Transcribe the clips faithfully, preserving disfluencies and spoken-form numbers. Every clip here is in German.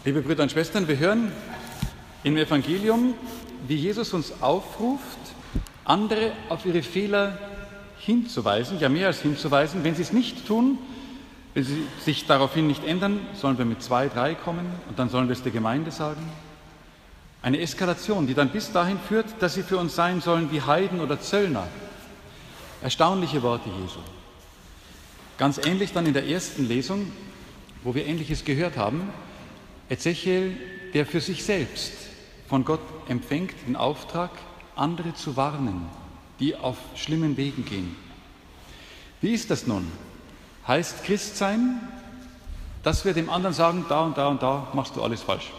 Liebe Brüder und Schwestern, wir hören im Evangelium, wie Jesus uns aufruft, andere auf ihre Fehler hinzuweisen, ja mehr als hinzuweisen. Wenn sie es nicht tun, wenn sie sich daraufhin nicht ändern, sollen wir mit zwei, drei kommen und dann sollen wir es der Gemeinde sagen. Eine Eskalation, die dann bis dahin führt, dass sie für uns sein sollen wie Heiden oder Zöllner. Erstaunliche Worte Jesu. Ganz ähnlich dann in der ersten Lesung, wo wir Ähnliches gehört haben. Ezechiel, der für sich selbst von Gott empfängt den Auftrag, andere zu warnen, die auf schlimmen Wegen gehen. Wie ist das nun? Heißt Christsein, dass wir dem anderen sagen, da und da und da machst du alles falsch?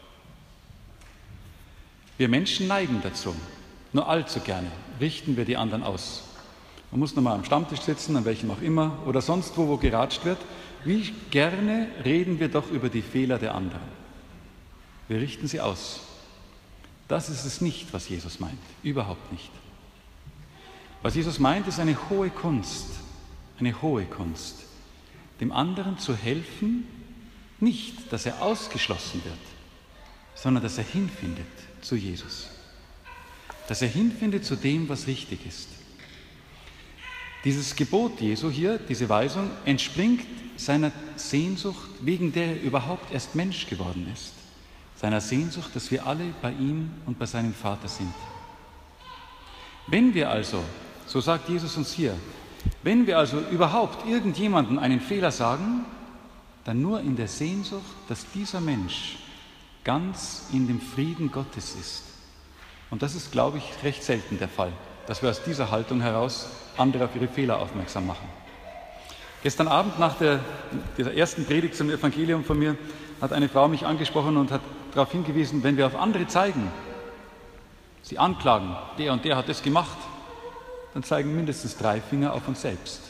Wir Menschen neigen dazu. Nur allzu gerne richten wir die anderen aus. Man muss nochmal am Stammtisch sitzen, an welchem auch immer, oder sonst wo, wo geratscht wird. Wie gerne reden wir doch über die Fehler der anderen. Wir richten sie aus. Das ist es nicht, was Jesus meint. Überhaupt nicht. Was Jesus meint, ist eine hohe Kunst. Eine hohe Kunst. Dem anderen zu helfen, nicht, dass er ausgeschlossen wird, sondern dass er hinfindet zu Jesus. Dass er hinfindet zu dem, was richtig ist. Dieses Gebot Jesu hier, diese Weisung, entspringt seiner Sehnsucht, wegen der er überhaupt erst Mensch geworden ist. Seiner Sehnsucht, dass wir alle bei ihm und bei seinem Vater sind. Wenn wir also, so sagt Jesus uns hier, wenn wir also überhaupt irgendjemandem einen Fehler sagen, dann nur in der Sehnsucht, dass dieser Mensch ganz in dem Frieden Gottes ist. Und das ist, glaube ich, recht selten der Fall, dass wir aus dieser Haltung heraus andere auf ihre Fehler aufmerksam machen. Gestern Abend nach der, dieser ersten Predigt zum Evangelium von mir hat eine Frau mich angesprochen und hat darauf hingewiesen, wenn wir auf andere zeigen, sie anklagen, der und der hat das gemacht, dann zeigen mindestens drei Finger auf uns selbst.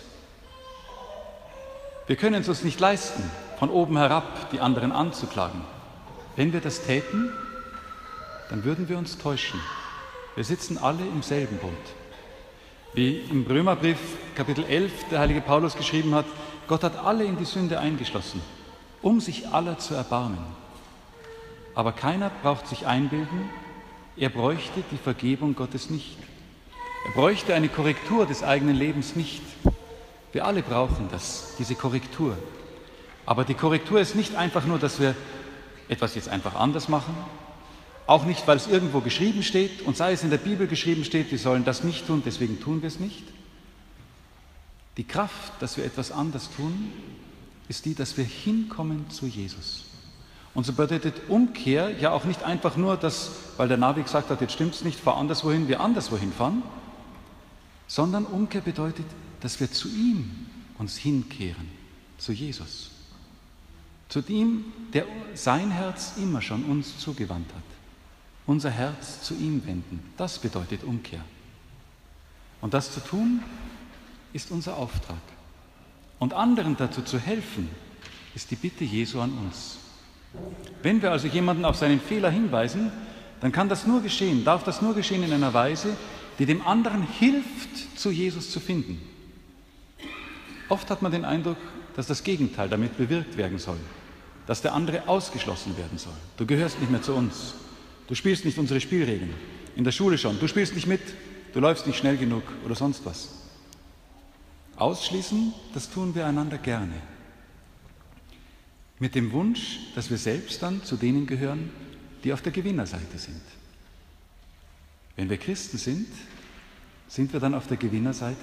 Wir können es uns nicht leisten, von oben herab die anderen anzuklagen. Wenn wir das täten, dann würden wir uns täuschen. Wir sitzen alle im selben Boot. Wie im Römerbrief Kapitel elf der heilige Paulus geschrieben hat, Gott hat alle in die Sünde eingeschlossen, um sich aller zu erbarmen. Aber keiner braucht sich einbilden, er bräuchte die Vergebung Gottes nicht. Er bräuchte eine Korrektur des eigenen Lebens nicht. Wir alle brauchen das, diese Korrektur. Aber die Korrektur ist nicht einfach nur, dass wir etwas jetzt einfach anders machen, auch nicht, weil es irgendwo geschrieben steht und sei es in der Bibel geschrieben steht, wir sollen das nicht tun, deswegen tun wir es nicht. Die Kraft, dass wir etwas anders tun, ist die, dass wir hinkommen zu Jesus. Und so bedeutet Umkehr ja auch nicht einfach nur, dass, weil der Navi gesagt hat, jetzt stimmt es nicht, fahr anderswohin, wir anderswohin fahren, sondern Umkehr bedeutet, dass wir zu ihm uns hinkehren, zu Jesus. Zu dem, der sein Herz immer schon uns zugewandt hat. Unser Herz zu ihm wenden, das bedeutet Umkehr. Und das zu tun, ist unser Auftrag. Und anderen dazu zu helfen, ist die Bitte Jesu an uns. Wenn wir also jemanden auf seinen Fehler hinweisen, dann kann das nur geschehen, darf das nur geschehen in einer Weise, die dem anderen hilft, zu Jesus zu finden. Oft hat man den Eindruck, dass das Gegenteil damit bewirkt werden soll, dass der andere ausgeschlossen werden soll. Du gehörst nicht mehr zu uns. Du spielst nicht unsere Spielregeln. In der Schule schon. Du spielst nicht mit. Du läufst nicht schnell genug oder sonst was. Ausschließen, das tun wir einander gerne. Mit dem Wunsch, dass wir selbst dann zu denen gehören, die auf der Gewinnerseite sind. Wenn wir Christen sind, sind wir dann auf der Gewinnerseite?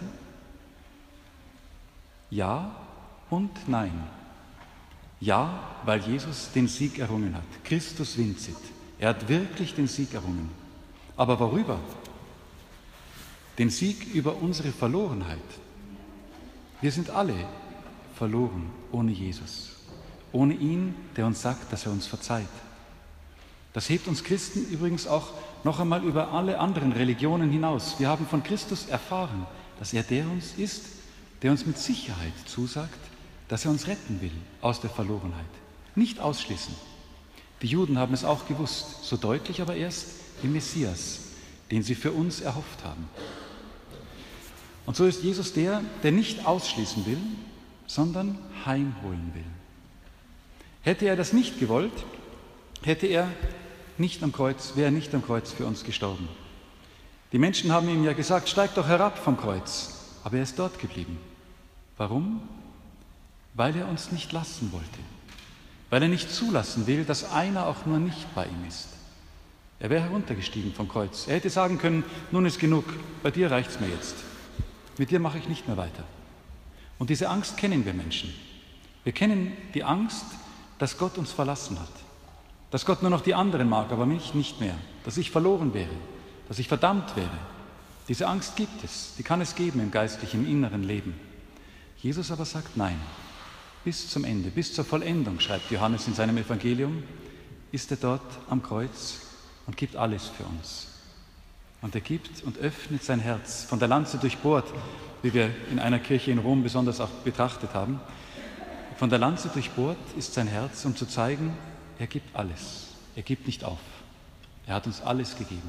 Ja und nein. Ja, weil Jesus den Sieg errungen hat. Christus vincit. Er hat wirklich den Sieg errungen. Aber worüber? Den Sieg über unsere Verlorenheit. Wir sind alle verloren ohne Jesus. Ohne ihn, der uns sagt, dass er uns verzeiht. Das hebt uns Christen übrigens auch noch einmal über alle anderen Religionen hinaus. Wir haben von Christus erfahren, dass er der uns ist, der uns mit Sicherheit zusagt, dass er uns retten will aus der Verlorenheit. Nicht ausschließen. Die Juden haben es auch gewusst, so deutlich aber erst im Messias, den sie für uns erhofft haben. Und so ist Jesus der, der nicht ausschließen will, sondern heimholen will. Hätte er das nicht gewollt, hätte er nicht am Kreuz, wäre er nicht am Kreuz für uns gestorben. Die Menschen haben ihm ja gesagt, steig doch herab vom Kreuz, aber er ist dort geblieben. Warum? Weil er uns nicht lassen wollte, weil er nicht zulassen will, dass einer auch nur nicht bei ihm ist. Er wäre heruntergestiegen vom Kreuz. Er hätte sagen können, nun ist genug, bei dir reicht's mir jetzt. Mit dir mache ich nicht mehr weiter. Und diese Angst kennen wir Menschen. Wir kennen die Angst, dass Gott uns verlassen hat, dass Gott nur noch die anderen mag, aber mich nicht mehr, dass ich verloren wäre, dass ich verdammt wäre. Diese Angst gibt es, die kann es geben im geistlichen, im inneren Leben. Jesus aber sagt nein, bis zum Ende, bis zur Vollendung, schreibt Johannes in seinem Evangelium, ist er dort am Kreuz und gibt alles für uns. Und er gibt und öffnet sein Herz, von der Lanze durchbohrt, wie wir in einer Kirche in Rom besonders auch betrachtet haben. Von der Lanze durchbohrt ist sein Herz, um zu zeigen, er gibt alles. Er gibt nicht auf. Er hat uns alles gegeben.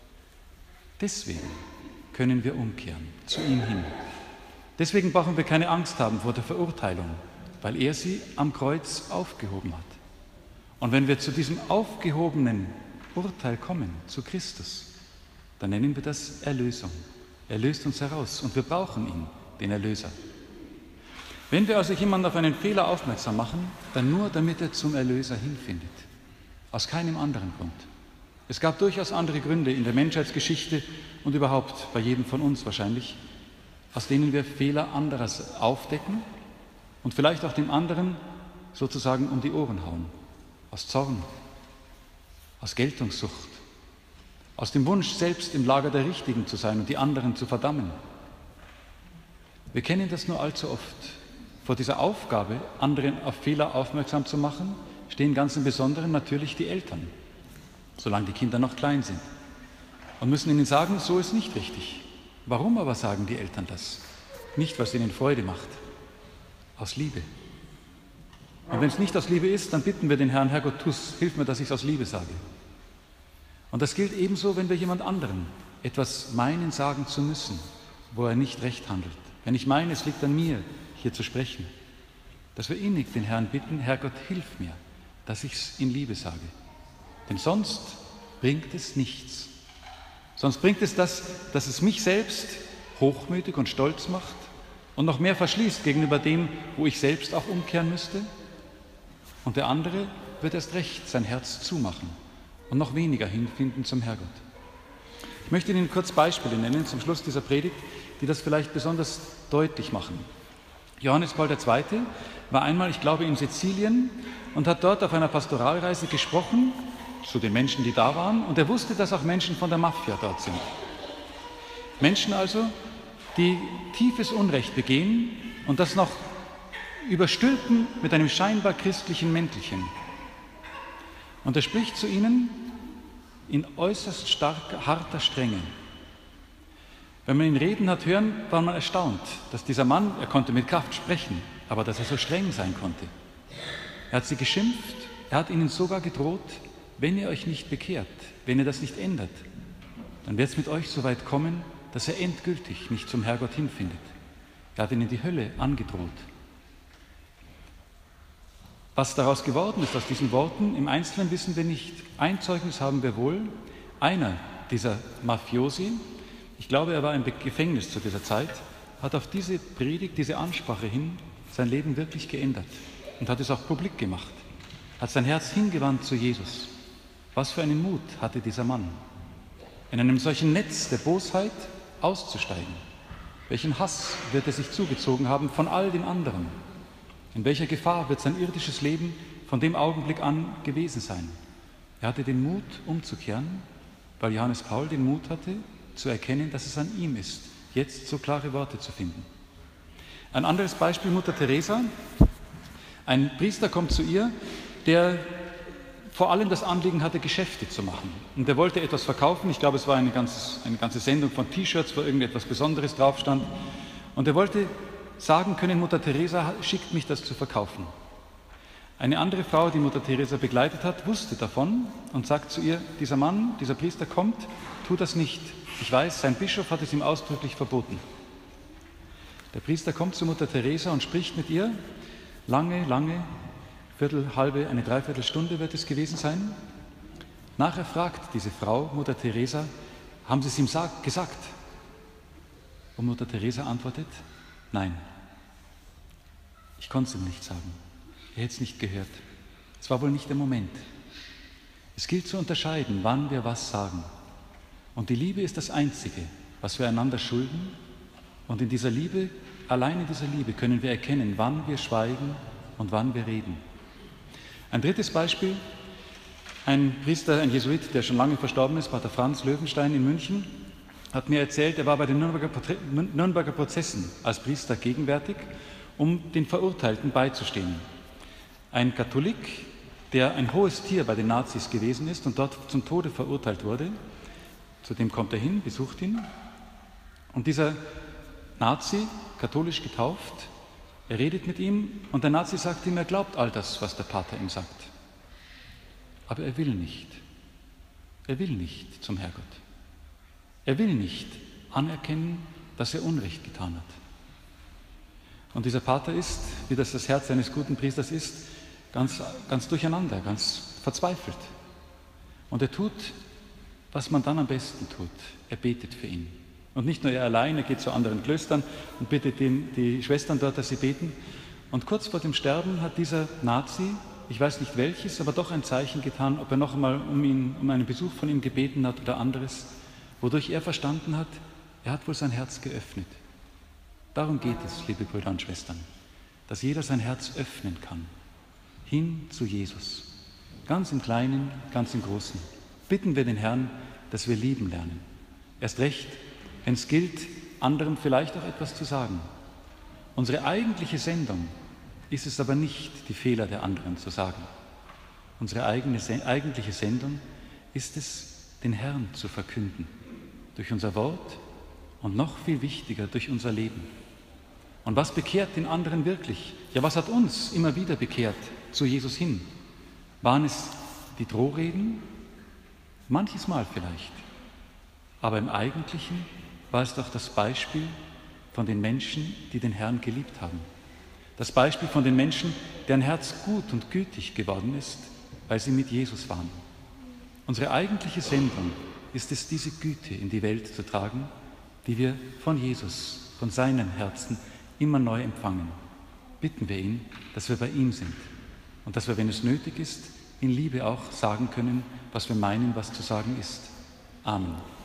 Deswegen können wir umkehren, zu ihm hin. Deswegen brauchen wir keine Angst haben vor der Verurteilung, weil er sie am Kreuz aufgehoben hat. Und wenn wir zu diesem aufgehobenen Urteil kommen, zu Christus, dann nennen wir das Erlösung. Er löst uns heraus und wir brauchen ihn, den Erlöser. Wenn wir also jemanden auf einen Fehler aufmerksam machen, dann nur, damit er zum Erlöser hinfindet. Aus keinem anderen Grund. Es gab durchaus andere Gründe in der Menschheitsgeschichte und überhaupt bei jedem von uns wahrscheinlich, aus denen wir Fehler anderer aufdecken und vielleicht auch dem anderen sozusagen um die Ohren hauen. Aus Zorn, aus Geltungssucht, aus dem Wunsch, selbst im Lager der Richtigen zu sein und die anderen zu verdammen. Wir kennen das nur allzu oft. Vor dieser Aufgabe, anderen auf Fehler aufmerksam zu machen, stehen ganz im Besonderen natürlich die Eltern, solange die Kinder noch klein sind, und müssen ihnen sagen, so ist nicht richtig. Warum aber sagen die Eltern das? Nicht, was ihnen Freude macht, aus Liebe. Und wenn es nicht aus Liebe ist, dann bitten wir den Herrn, Herrgott, tu's, hilf mir, dass ich es aus Liebe sage. Und das gilt ebenso, wenn wir jemand anderen etwas meinen, sagen zu müssen, wo er nicht recht handelt. Wenn ich meine, es liegt an mir, hier zu sprechen, dass wir innig den Herrn bitten, Herrgott, hilf mir, dass ich es in Liebe sage. Denn sonst bringt es nichts. Sonst bringt es das, dass es mich selbst hochmütig und stolz macht und noch mehr verschließt gegenüber dem, wo ich selbst auch umkehren müsste. Und der andere wird erst recht sein Herz zumachen und noch weniger hinfinden zum Herrgott. Ich möchte Ihnen kurz Beispiele nennen zum Schluss dieser Predigt, die das vielleicht besonders deutlich machen. Johannes Paul der Zweite war einmal, ich glaube, in Sizilien und hat dort auf einer Pastoralreise gesprochen zu den Menschen, die da waren, und er wusste, dass auch Menschen von der Mafia dort sind. Menschen also, die tiefes Unrecht begehen und das noch überstülpen mit einem scheinbar christlichen Mäntelchen. Und er spricht zu ihnen in äußerst starker, harter Strenge. Wenn man ihn reden hat hören, war man erstaunt, dass dieser Mann, er konnte mit Kraft sprechen, aber dass er so streng sein konnte. Er hat sie geschimpft, er hat ihnen sogar gedroht, wenn ihr euch nicht bekehrt, wenn ihr das nicht ändert, dann wird es mit euch so weit kommen, dass er endgültig nicht zum Herrgott hinfindet. Er hat ihnen die Hölle angedroht. Was daraus geworden ist, aus diesen Worten, im Einzelnen wissen wir nicht. Ein Zeugnis haben wir wohl. Einer dieser Mafiosi, ich glaube, er war im Gefängnis zu dieser Zeit, hat auf diese Predigt, diese Ansprache hin sein Leben wirklich geändert und hat es auch publik gemacht, hat sein Herz hingewandt zu Jesus. Was für einen Mut hatte dieser Mann, in einem solchen Netz der Bosheit auszusteigen. Welchen Hass wird er sich zugezogen haben von all den anderen? In welcher Gefahr wird sein irdisches Leben von dem Augenblick an gewesen sein? Er hatte den Mut, umzukehren, weil Johannes Paul den Mut hatte, zu erkennen, dass es an ihm ist, jetzt so klare Worte zu finden. Ein anderes Beispiel, Mutter Teresa. Ein Priester kommt zu ihr, der vor allem das Anliegen hatte, Geschäfte zu machen. Und er wollte etwas verkaufen. Ich glaube, es war eine ganze, eine ganze Sendung von T-Shirts, wo irgendetwas Besonderes drauf stand. Und er wollte sagen können, Mutter Teresa schickt mich, das zu verkaufen. Eine andere Frau, die Mutter Teresa begleitet hat, wusste davon und sagt zu ihr, dieser Mann, dieser Priester kommt, tu das nicht. Ich weiß, sein Bischof hat es ihm ausdrücklich verboten. Der Priester kommt zu Mutter Teresa und spricht mit ihr lange, lange, Viertel, halbe, eine Dreiviertelstunde wird es gewesen sein. Nachher fragt diese Frau, Mutter Teresa, haben Sie es ihm gesagt? Und Mutter Teresa antwortet, nein, ich konnte es ihm nicht sagen. Er hätte es nicht gehört. Es war wohl nicht der Moment. Es gilt zu unterscheiden, wann wir was sagen. Und die Liebe ist das Einzige, was wir einander schulden. Und in dieser Liebe, allein in dieser Liebe können wir erkennen, wann wir schweigen und wann wir reden. Ein drittes Beispiel, ein Priester, ein Jesuit, der schon lange verstorben ist, Pater Franz Löwenstein in München, hat mir erzählt, er war bei den Nürnberger, Nürnberger Prozessen als Priester gegenwärtig, um den Verurteilten beizustehen. Ein Katholik, der ein hohes Tier bei den Nazis gewesen ist und dort zum Tode verurteilt wurde, zu dem kommt er hin, besucht ihn. Und dieser Nazi, katholisch getauft, er redet mit ihm und der Nazi sagt ihm, er glaubt all das, was der Pater ihm sagt. Aber er will nicht. Er will nicht zum Herrgott. Er will nicht anerkennen, dass er Unrecht getan hat. Und dieser Pater ist, wie das das Herz eines guten Priesters ist, ganz, ganz durcheinander, ganz verzweifelt. Und er tut, was man dann am besten tut. Er betet für ihn. Und nicht nur er allein, er geht zu anderen Klöstern und bittet den, die Schwestern dort, dass sie beten. Und kurz vor dem Sterben hat dieser Nazi, ich weiß nicht welches, aber doch ein Zeichen getan, ob er noch einmal um, ihn, um einen Besuch von ihm gebeten hat oder anderes, wodurch er verstanden hat, er hat wohl sein Herz geöffnet. Darum geht es, liebe Brüder und Schwestern, dass jeder sein Herz öffnen kann, hin zu Jesus. Ganz im Kleinen, ganz im Großen. Bitten wir den Herrn, dass wir lieben lernen. Erst recht, wenn es gilt, anderen vielleicht auch etwas zu sagen. Unsere eigentliche Sendung ist es aber nicht, die Fehler der anderen zu sagen. Unsere eigene, eigentliche Sendung ist es, den Herrn zu verkünden. Durch unser Wort und noch viel wichtiger, durch unser Leben. Und was bekehrt den anderen wirklich? Ja, was hat uns immer wieder bekehrt zu Jesus hin? Waren es die Drohreden? Manches Mal vielleicht. Aber im Eigentlichen war es doch das Beispiel von den Menschen, die den Herrn geliebt haben. Das Beispiel von den Menschen, deren Herz gut und gütig geworden ist, weil sie mit Jesus waren. Unsere eigentliche Sendung ist es, diese Güte in die Welt zu tragen, die wir von Jesus, von seinem Herzen immer neu empfangen. Bitten wir ihn, dass wir bei ihm sind und dass wir, wenn es nötig ist, in Liebe auch sagen können, was wir meinen, was zu sagen ist. Amen.